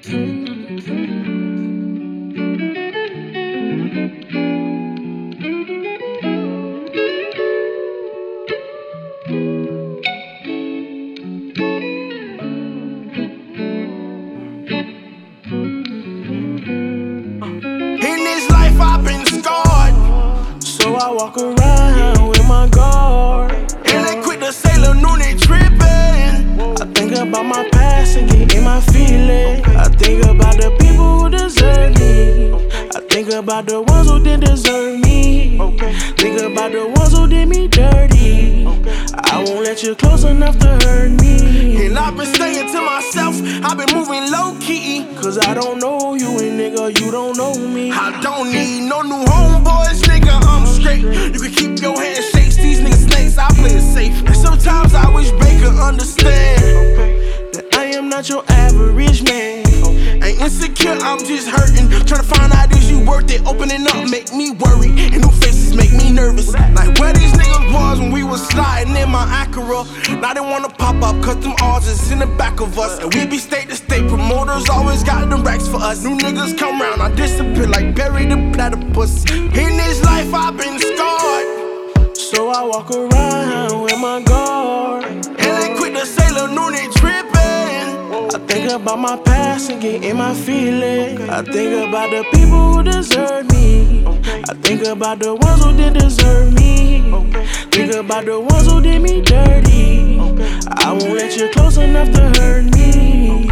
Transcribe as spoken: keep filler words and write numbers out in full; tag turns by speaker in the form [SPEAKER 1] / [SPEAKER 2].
[SPEAKER 1] I've been scarred,
[SPEAKER 2] so I walk around with my guard.
[SPEAKER 1] And they quick to say Lil Nooney trippin'.
[SPEAKER 2] I think about my past and get in my feelings. I think about the people who deserve me. I think about the ones who didn't deserve me. Think about the ones who did me dirty. I won't let you close enough to hurt me.
[SPEAKER 1] And I've been saying to myself, I've been moving low key,
[SPEAKER 2] cause I don't know you and nigga, you don't know me.
[SPEAKER 1] I don't need no new homeboys, nigga, I'm straight. You can keep your handshakes, these niggas snakes, I play it safe. And sometimes I wish Baker understand
[SPEAKER 2] that I am not your average man.
[SPEAKER 1] Ain't insecure, I'm just hurting. Tryna find out if you worth it. Opening up make me worry, and new faces make me nervous. Like where these niggas was when we was sliding in my Acura. Now they wanna pop up, cause them odds is in the back of us. And we be state to state, promoters always got them racks for us. New niggas come round, I disappear like Barry the platypus. In this life I've been scarred,
[SPEAKER 2] so I walk around with my guard.
[SPEAKER 1] And they quick to say Lil Nooney trippin'.
[SPEAKER 2] I think about my past and get in my feelings. I think about the people who deserve me. I think about the ones who didn't deserve me. Think about the ones who did me dirty. I won't let you close enough to hurt me.